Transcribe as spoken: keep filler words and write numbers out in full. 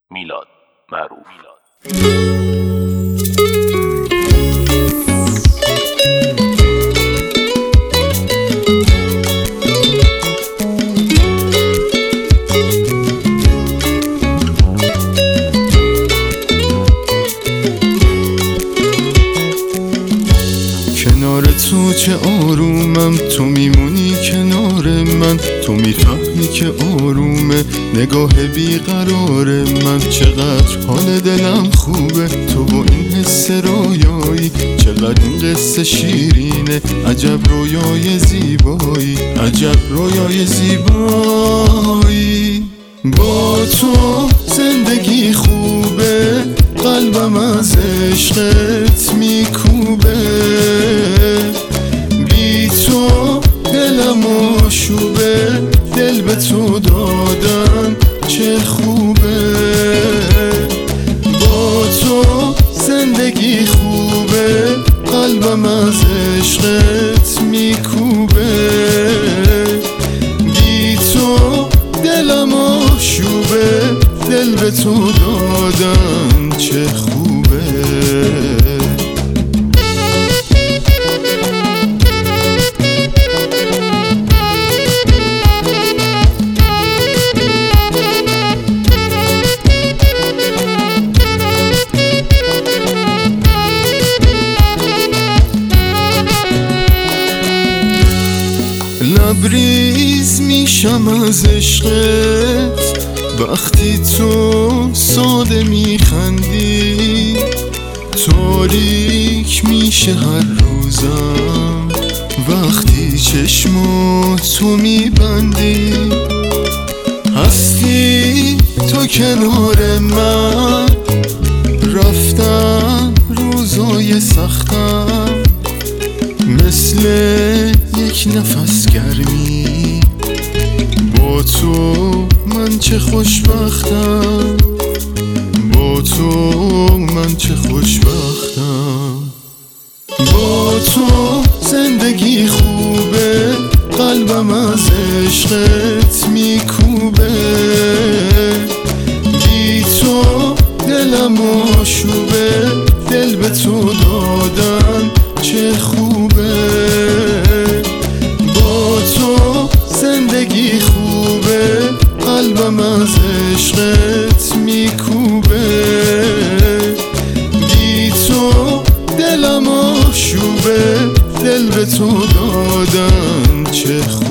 میلاد معروف. کنار تو چه آرومم، تو میمونی کنار من، تو میفهمی که آرومه نگاه بیقرار من. چقدر حال دلم خوبه تو با این حس رویایی، چقدر این قصه شیرینه، عجب رویای زیبایی، عجب رویای زیبایی. با تو زندگی خوبه، قلبم از عشقت میکوبه، بی تو دلم آشوبه، دل به تو دادن چه خوبه. با تو زندگی خوبه، قلبم از عشقت میکوبه، بی تو دلم آشوبه، دل به تو دادن چه خوبه. لبریز میشم از عشقت وقتی تو ساده میخندی، تاریک میشه هر روزم وقتی چشماتو میبندی. هستی تو کنار من، رفتن روزای سختم مثل یک نفس گرمی. با تو من چه خوشبختم، با تو من چه خوشبختم. با تو زندگی خوبه، قلبم از عشقت میکوبه، بی تو دلم آشوبه، دل به تو دادن چه خوبه. با تو زندگی خوبه، قلبم از عشقت میکوبه، بی تو دلم آشوبه، دل به تو دادن چه خوبه.